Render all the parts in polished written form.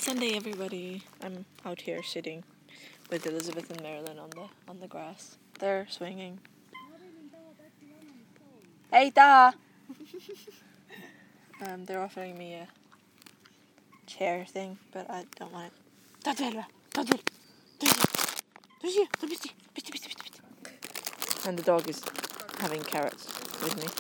Sunday, everybody. I'm out here sitting with Elizabeth and Marilyn on the grass. They're swinging. Hey, Da! They're offering me a chair thing, but I don't want it. And the dog is having carrots with me.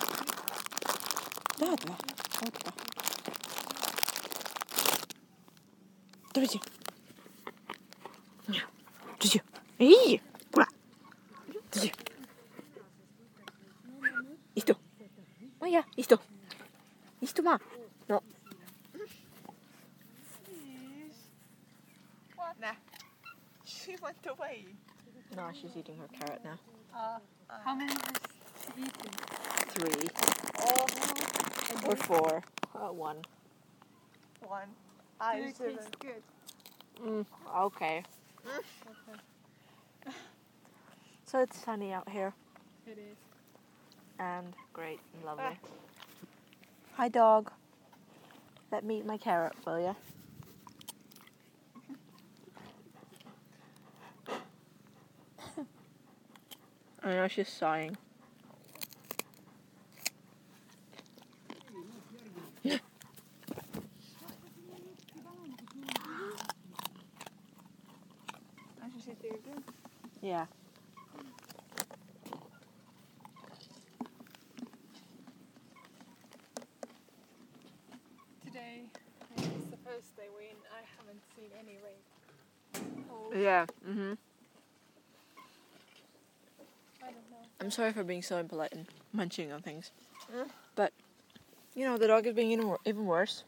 Isto. Oh yeah, isto. Isto ma. No. What? Nah. She went away. No, she's eating her carrot now. How many has she eaten? 3 Oh, or 4. 1. one. Do it taste good? Okay. Okay. So it's sunny out here It is. and great and lovely. Hi, dog. Let me eat my carrot, will ya? I know she's sighing. I should sit there again. Yeah. Today is the first day when I haven't seen any rain. Oh, Yeah. I don't know. I'm sorry for being so impolite and munching on things. Mm. But, the dog is being even worse.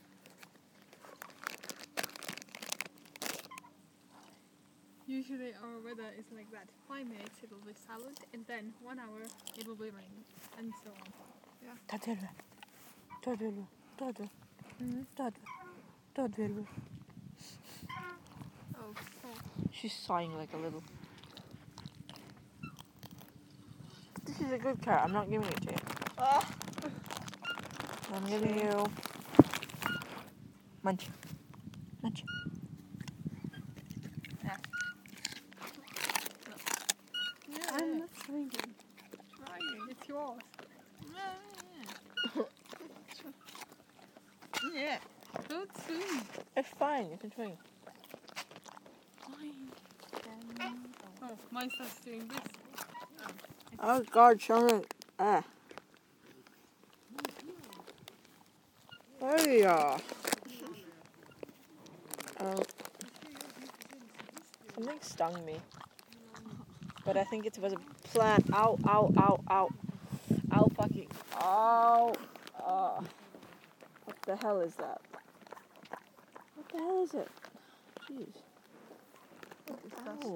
Usually our weather is like that. 5 minutes it will be silent, and then 1 hour it will be raining, and so on. Oh, She's sighing like a little. This is a good carrot. I'm not giving it to you. Oh, I'm giving you munch. Munch. I'm not swinging. trying. It's yours. Yeah. Don't swing. It's fine. You can swing. Oh, mine starts doing this. Oh God, Sharon. There you are. Something stung me. But I think it was a plant. Ow, ow, ow, ow. Ow, fucking. Ow. What the hell is that? What the hell is it? Jeez. Ow.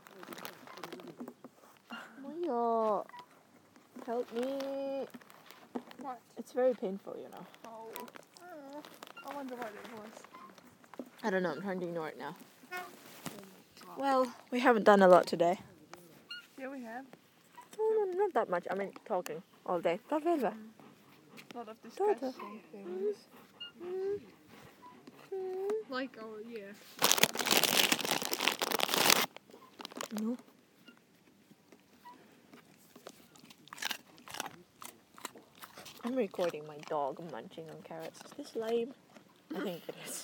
Maria. Help me. What? It's very painful, Oh. I wonder what it was. I don't know, I'm trying to ignore it now. Well, we haven't done a lot today. Yeah, we have. Oh, not that much. I mean, talking all day. A lot of discussing things. Like our year. No. I'm recording my dog munching on carrots. Is this lame? I think it is.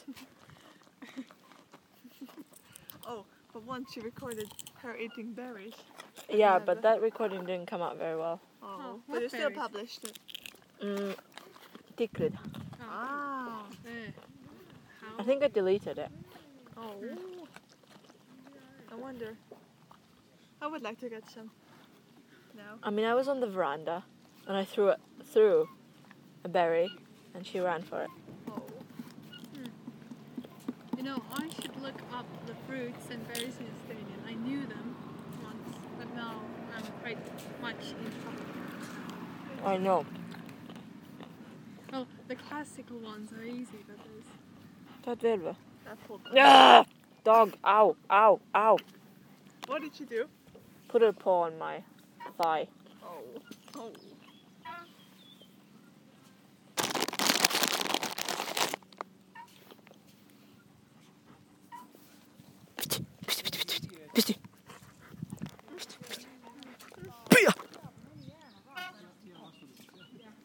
Oh, but once she recorded her eating berries. Yeah, but that recording didn't come out very well. Oh, what but you still berries? published it. Tikrid. Oh. Ah. How? I think I deleted it. Oh. I wonder. I would like to get some. Now. I mean, I was on the veranda and I threw a berry and she ran for it. Oh. I should look up the fruits and berries in Estonian. I knew them once, but now I'm quite much in trouble. I know. Well, the classical ones are easy, but there's... Tatvelva. Apple. Ah! Dog. Ow. Ow. Ow. What did you do? Put her paw on my thigh. Oh. Oh.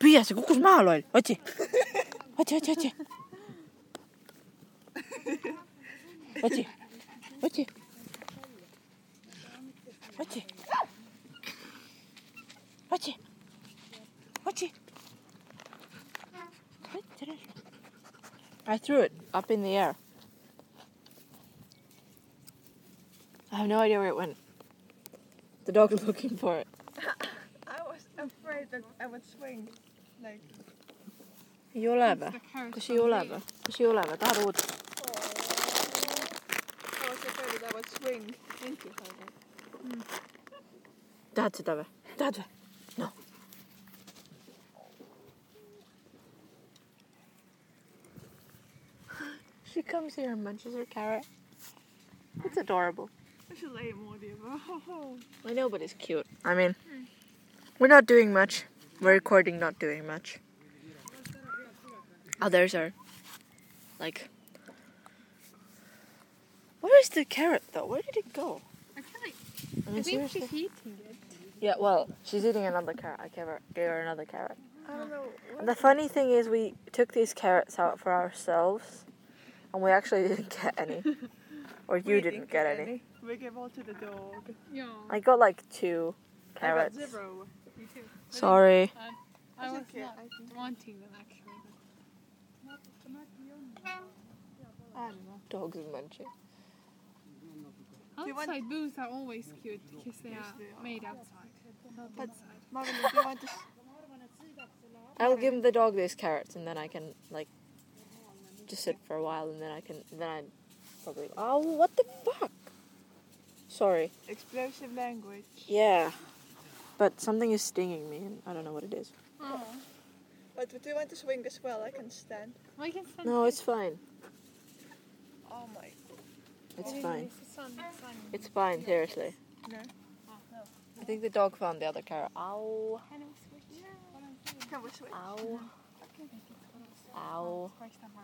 püüa, see kukkus maha, loll. Otsi. Otsi. Otsi. I threw it up in the air. I have no idea where it went. The dog's looking for it. I was afraid that I would swing. Like, Ei ole It's või? the carrot Kas from ei ole me. või? Kas ei ole või? Tahad uut? I was afraid that I would swing into her. Tahad seda või? Tahad või? No. She comes here and munches her carrot. It's adorable. I should lay moodi juba. I know, but it's cute. I mean, we're not doing much. We're recording not doing much. Others are, like... Where is the carrot, though? Where did it go? I feel like I mean, I think seriously? she's eating it. Yeah, well, she's eating another carrot. I gave her another carrot. I don't know. And the funny thing is, we took these carrots out for ourselves, and we actually didn't get any. Or you didn't get any. We gave all to the dog. Yeah. I got like 2 carrots. I got 0. Me too. Sorry. I was okay, not I think. wanting them actually. I don't know. Dogs are munching. you want- Outside booths are always cute because they Yes, are they are. made outside, not But- inside. Marvin, do you want to... I'll give the dog these carrots, and then I can like just sit for a while, and then I probably. Oh, what the fuck! Sorry. Explosive language. Yeah, but something is stinging me, and I don't know what it is. Oh, But do you want to swing as well? I can stand. we can send No, it's fine. Oh my... It's Maybe fine. it's the sun. It's fine. Seriously. No. Oh, no. I think the dog found the other carrot. Ow! Can we switch? Can we switch? Ow! Ow!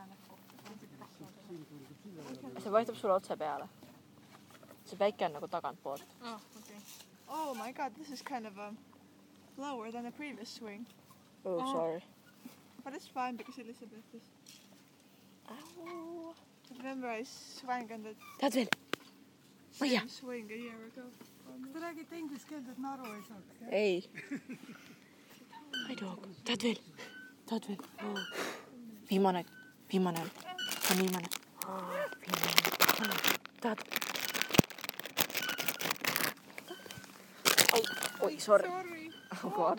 See vaihtub sulle otse peale. See päike on nagu tagantpoolt. Oh, okay. Oh my god, this is kind of lower than the previous swing. Oh, Oh. sorry. But it's fine because Elizabeth is... Ow! Remember I swung on the Tahad veel? Maia! same swing a year ago. Te räägite inglise keelt, et ma aru ei saaks. Ei. Hi dog. Tahad veel? Tahad veel? Oh. Viimane on. See on viimane. Oh, viimane. Tahad? Oi, sorry. Sorry. Oh god.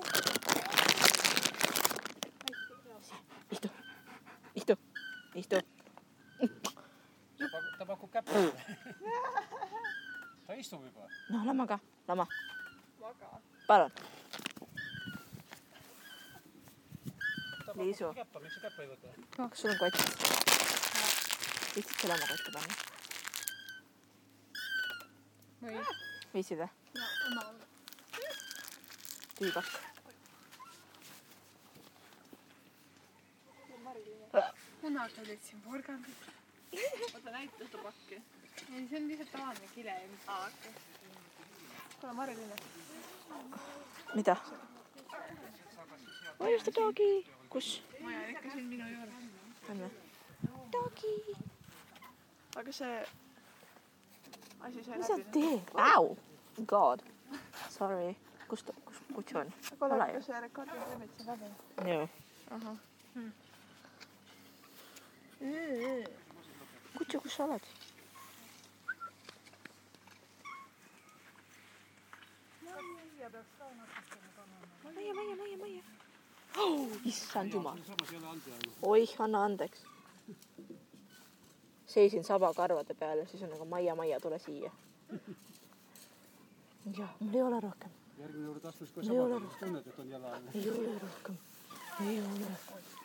Istu. Ta pakub käppa. Ta istub juba. No, lama ka. Lama. Maga. Palun. Ta Liisu. pakub käppa, miks sa käppa ei võta? Kas sul on kott? Viitsid selle oma kotti panna? Või? Viitsid või? No, omal. Tüübak. Kunagi olid siin porgandid. Oota, näita seda pakki. Ei, see on lihtsalt tavaline kile. Aa, okei. Kuule, Mari-Liine. Mida? Where's the doggy? Kus? Ma jään ikka siin minu juurde. On või? Doggy. Aga see asi sai Mis sa läbi. teed? Au! God. Sorry. Kus kutsu on? Kuule, Ole aga see rekordib limit siin läbi. Joo. Ahah. Kutsu, kus sa oled? Maia. Oh, issand jumal. Oih, anna andeks. Seisin sabakarvade peal ja siis on nagu Maia, tule siia. Jah, mul ei ole rohkem. Järgmine kord astus, kui Ei ole sa rohkem. tunned, et on jala. Ei ole rohkem. Ei ole.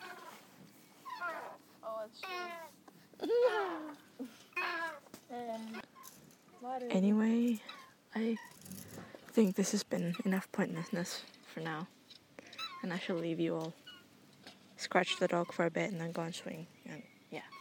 Anyway, I think this has been enough pointlessness for now. And I shall leave you all. Scratch the dog for a bit and then go and swing. And yeah.